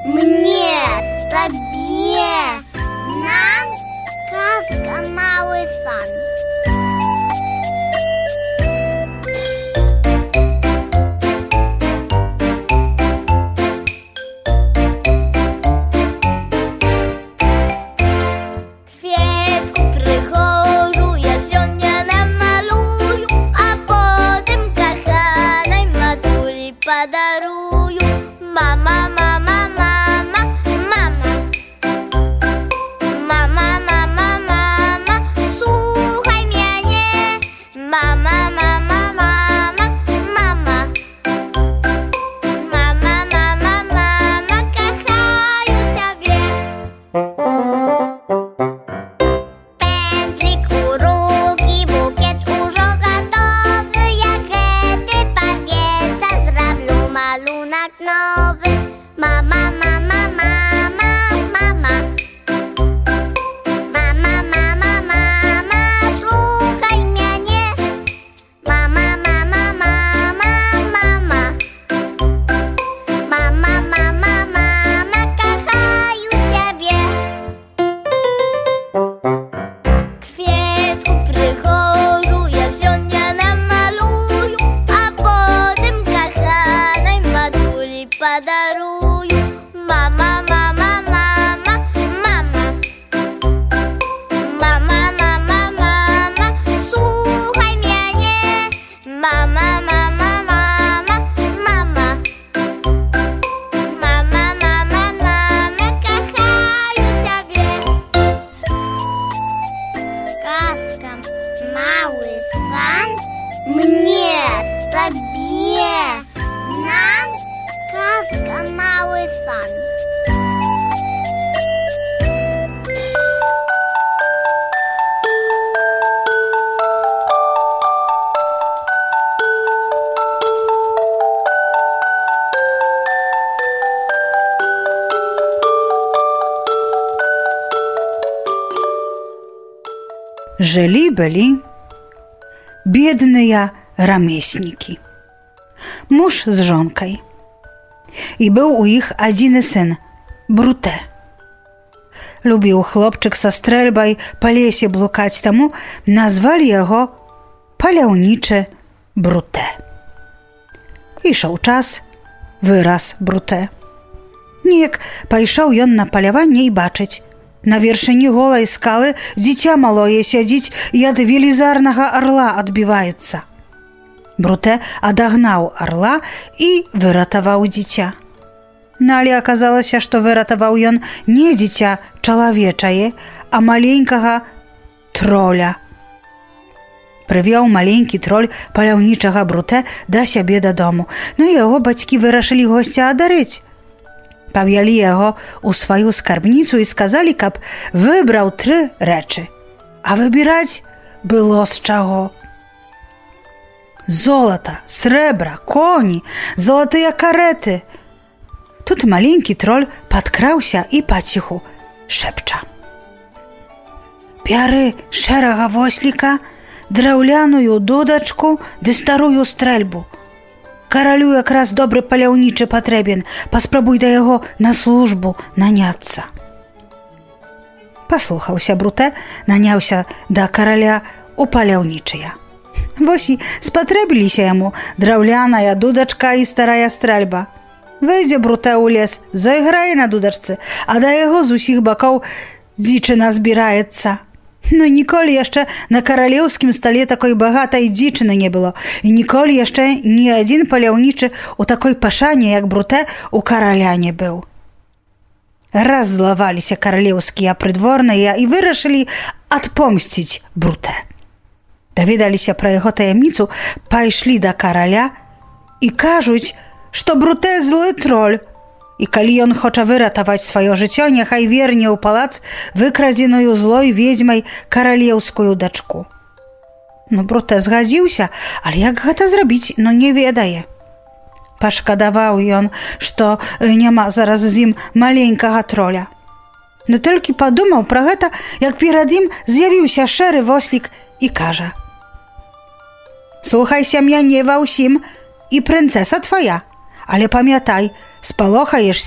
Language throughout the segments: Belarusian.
Мне, тебе, нам казка «Малый сан». Подарую, мама, мама, мама, мама. Мама, мама, мама, слухай мяне. Мама, мама, мама, мама. Мама, мама, мама, кохаю цябе. Пензлик у руки, букет ужо готовы. Я гэты парвецца зраблю малунак новы. Мама, мама, мама, мама. Мама, мама, мама, слухай мяне. Мама, мама, мама, мама. Мама, мама, мама, кохаю цябе. Кветку прыгожу я сёння намалую, а потым каханай матулі подарую. Мама, мама, мама, мама. Мама, мама, мама, слухай мяне. Мама, мама, мама, мама. Мама, мама, мама, кохаю цябе. Казка «Малый сан». Мне, тебе, нам казка «Малый сан». Жили-были бедные рамесники, муж з жонкой. І быў у іх адзіны сын, Бруте. Любіў хлопчык са стрэльбай па лесе блукаць, таму назвалі яго паляўнічы Бруте. Ішоў час, вырас Бруте. Неяк пайшоў ён на паляванне і бачыць, на вершыні голай скалы дзіця малое сядзіць і ад велізарнага арла адбіваецца. Бруте адагнаў арла і выратаваў дзіця. Але аказалася, што выратаваў ён не дзіця чалавечае, а маленькага троля. Прывёў маленькі троль паляўнічага Бруте да сябе дадому, но яго бацькі вырашылі госця адарыць. Павялі яго ў сваю скарбніцу і сказалі, каб выбраў 3 рэчы, а выбіраць было з чаго. Золата, срэбра, коні, залатыя кареты. Тут маленькі троль падкраўся і паціху шэпча: «Бяры шэрага восліка, драўляную дудачку ды старую стрэльбу. Каралю якраз добры паляўнічы патрэбен, паспрабуй да яго на службу наняцца». Паслухаўся Бруте, наняўся да караля у паляўнічыя. Вось і спатрэбіліся яму драўляная дудачка і старая стрэльба. Выйдзе Бруте ў лес, зайграе на дудачцы, а да яго з усіх бакоў дзічына збіраецца. Но ніколі яшчэ на каралеўскім стале такой багатай дзічыны не было, і ніколі яшчэ ні адзін паляўнічы у такой пашане, як Бруте, у караля не быў. Раззлаваліся каралеўскія прыдворныя і вырашылі адпомсціць Бруте. Даведаліся пра яго таямніцу, пайшлі да караля і кажуць, што Бруте злы троль, і калі ён хоча выратаваць сваё жыццё, няхай верне ў палац выкрадзеную злой ведзьмай каралеўскую дачку. Бруте згадзіўся, але як гэта зрабіць, не ведае. Пашкадаваў ён, што няма зараз з ім маленькага троля. Но толькі падумаў пра гэта, як перад ім з'явіўся шэры вослік і кажа: «Слухайся мяне ва ўсім, і прынцэса твая, але памятай, спалохаешся,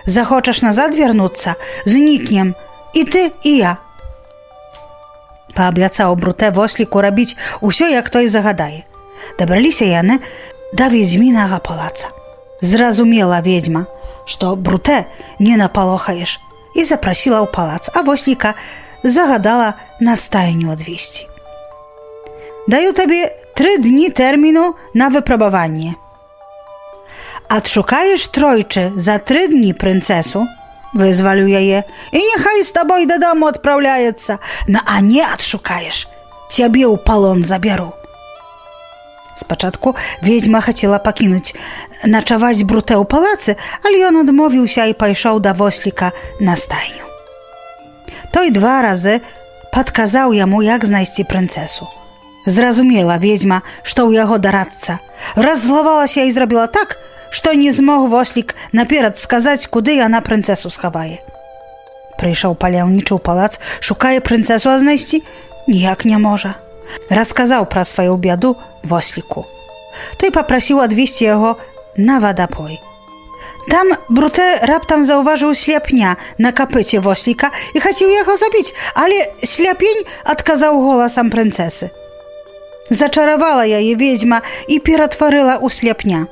захочаш назад вярнуцца, знікнем і ты, і я. Паабяцаў Бруте восліку рабіць усё, як той загадае. Дабраліся яны да ведзьмінага палаца. Зразумела ведзьма, што Бруте не напалохаеш, і запрасіла ў палац, а восліка загадала на стайню адвесці. Даю табе 3 дні тэрміну на выпрабаванне. Адшукаеш тройчы за 3 дні прынцэсу, вызвалю яе, і няхай з табой дадому адпраўляецца, а не адшукаеш, цябе ў палон забяру. Спачатку ведзьма хацела пакінуць начаваць Бруте ў палацы, але ён адмовіўся і пайшоў да восліка на стайню. Той 2 разы падказаў яму, як знайсці прынцэсу. Зразумела ведзьма, што ў яго дарадца. Раззлавалася і зрабіла так, што не змог вослік наперад сказаць, куды яна прынцэсу схавае. Прыйшоў паляўнічы ў палац, шукае прынцэсу, а знайсці ніяк не можа. Расказаў пра сваю бяду восліку. Той папрасіў адвесці яго на вадапой. Там Бруте раптам заўважыў сляпня на капыце восліка і хацеў яго забіць, але сляпень адказаў голасам прынцэсы. Зачаравала яе ведзьма і ператварыла ў сляпня.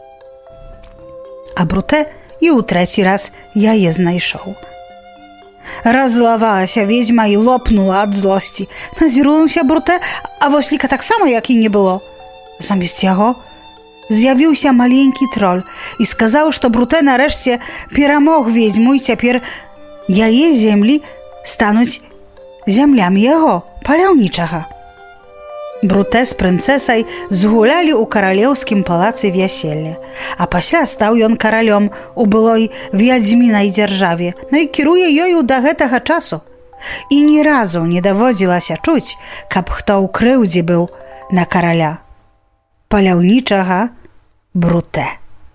А Бруте і ў 3 раз яе знайшоў. Раззлавалася ведзьма і лопнула ад злосці. Назірнуўся Бруте, а восліка таксама, як і не было. Замест яго з'явіўся маленькі троль і сказаў, што Бруте нарэшце перамог ведзьму, і цяпер яе землі стануць землямі яго, паляўнічага. Бруте з прынцэсай згулялі ў каралеўскім палацы вяселле, а пасля стаў ён каралём у былой вядзьмінай дзяржаве, і кіруе ёю да гэтага часу. І ні разу не даводзілася чуць, каб хто ў крыўдзе быў на караля, паляўнічага Бруте.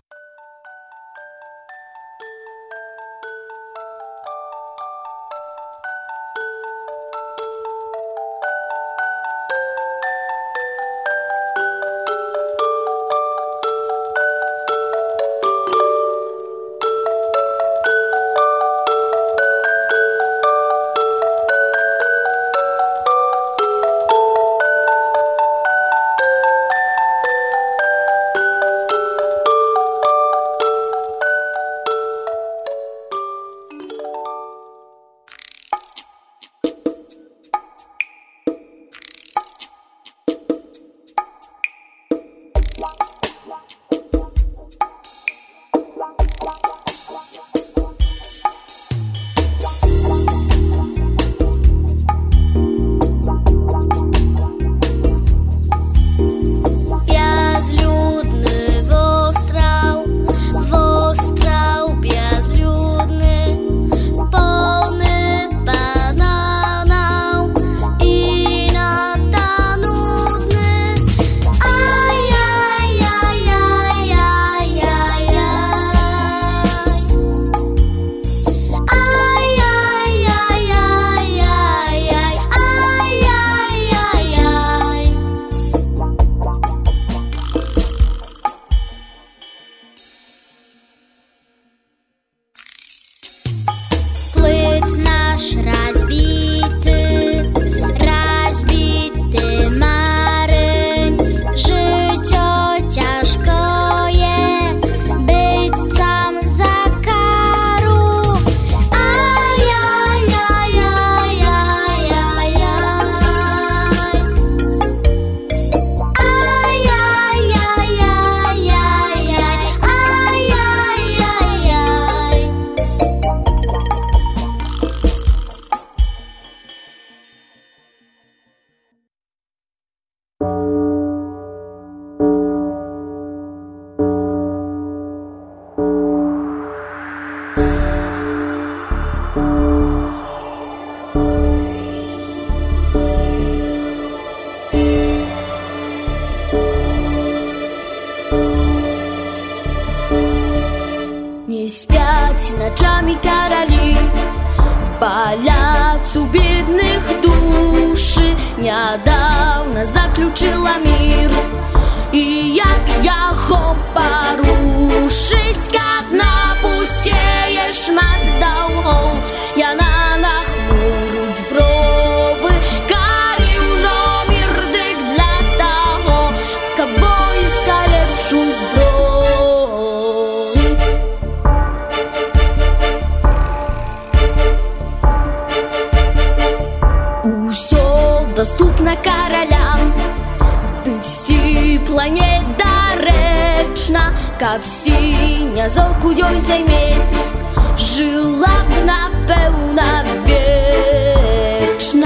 спять ночами короли, болят у бедных души. Нядавна заключила мир, і як яго парушить, казна пустеє душу зброїть. Усё доступно королям, быць ці планета рэчна, каб сіня зорку ёй займець, жыла б, напэўна, вечна.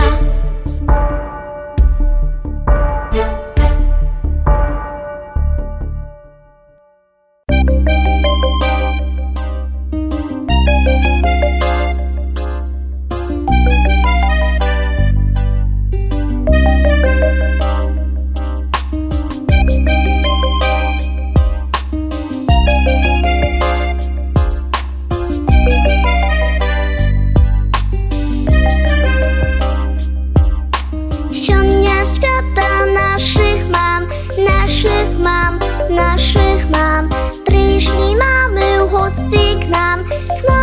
Naszych mam, przyszli mamy w gosty k nam.